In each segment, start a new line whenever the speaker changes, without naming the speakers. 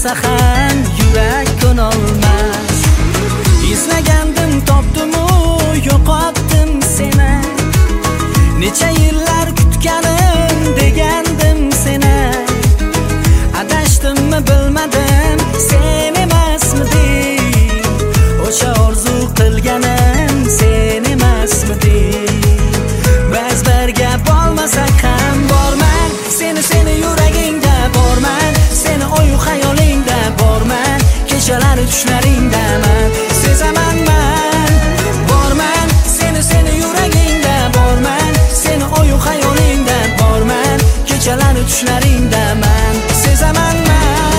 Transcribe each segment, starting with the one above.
bo'lsa ham yurak ko'nolmas. Izlagandim, topdim-u, yo'qotdim seni. Necha yillar kutganim, degandim seni. Adashdimmi bilmadim, sen emasmiding? O'sha orzu qilganim sen emasmiding? Ba'zi bir gap olmasak ham borman, seni yuragingda borman, seni o'yu xayolingda borman, kechalari tushlaringdaman, sezaman man. Borman, seni yuragingda borman, seni o'yu xayolingda borman, kechalari tushlaringdaman, sezaman man.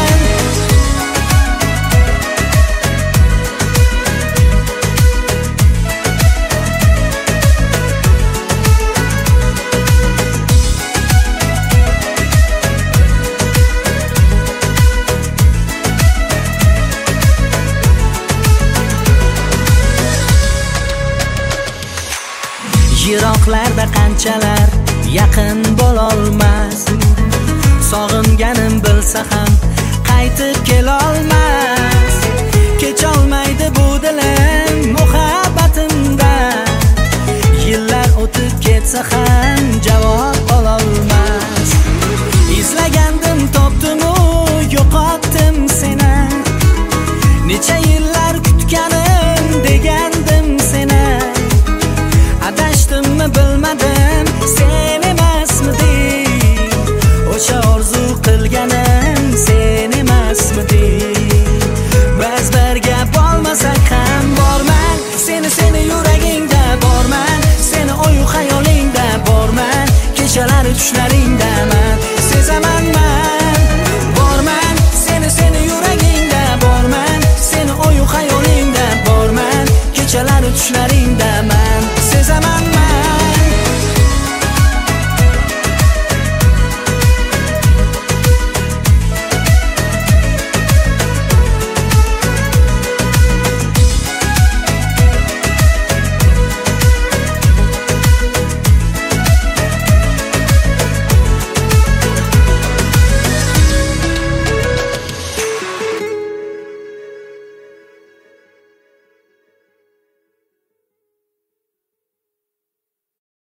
Yiroqlarda qanchalar yaqin bo'lolmas, sog'inganim bilsa ham qaytib kelolmas. Kecholmaydi bu dilim muhabbatimdan, yillar o'tib ketsa ham javob ololmas. Izlagandim, topdim-u, yo'qotdim seni. Necha yillar kutganim, degandim seni. Adashdimmi bilmadim, sen emasmiding? O'sha orzu qilganim sen emasmiding? Ba'zi bir gap olmasak ham borman, seni yuragingda borman, seni o'yu xayolingda borman, kechalari tushlaring